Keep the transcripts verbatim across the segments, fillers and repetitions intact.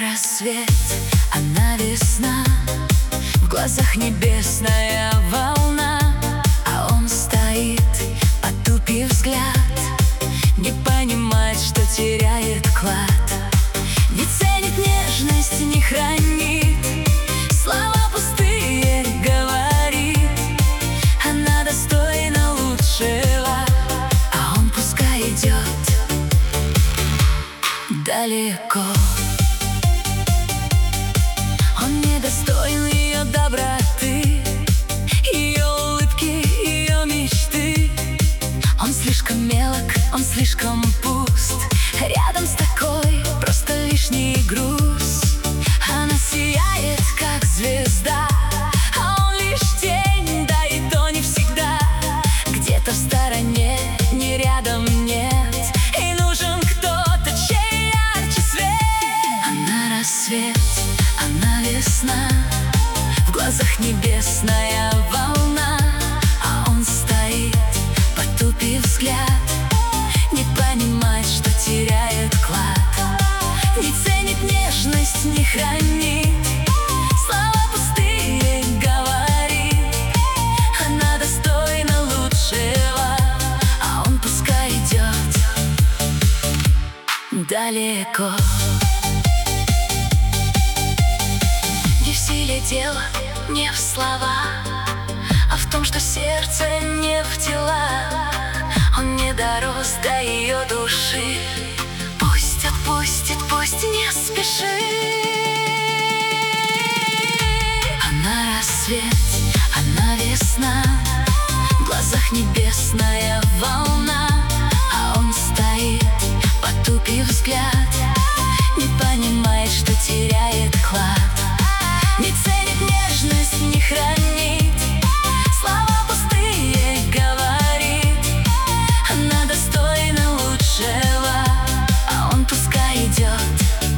рассвет, она весна, в глазах небесная волна, а он стоит, потупив взгляд, не понимает, что теряет клад, не ценит нежность, не хранит, слова пустые говорит. Она достойна лучшего, а он пускай идет далеко. Он недостоин ее доброты, ее улыбки, ее мечты. Он слишком мелок, он слишком пуст, рядом с такой просто лишний груз. Она сияет, как звезда, а он лишь тень, да и то не всегда. Где-то в стороне, не рядом, нет, и нужен кто-то, чей ярче свет. Она рассвет, она весна, в глазах небесная волна, а он стоит, потупив взгляд, не понимает, что теряет клад, не ценит нежность, не хранит, слова пустые говорит. Она достойна лучшего, а он пускай идет далеко. Не в силе дело, не в словах, а в том, что сердце не в тела. Он не дорос до ее души, пусть отпустит, пусть не спешит. Она рассвет, она весна, в глазах небесная волна, а он стоит, потупив взгляд, не понимает, что теряет клад, не ценит нежность, не хранит, слова пустые говорит. Она достойна лучшего, а он пускай идет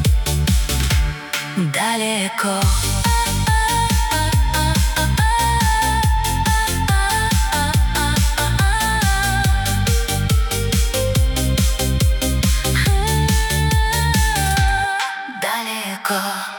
далеко. Далеко.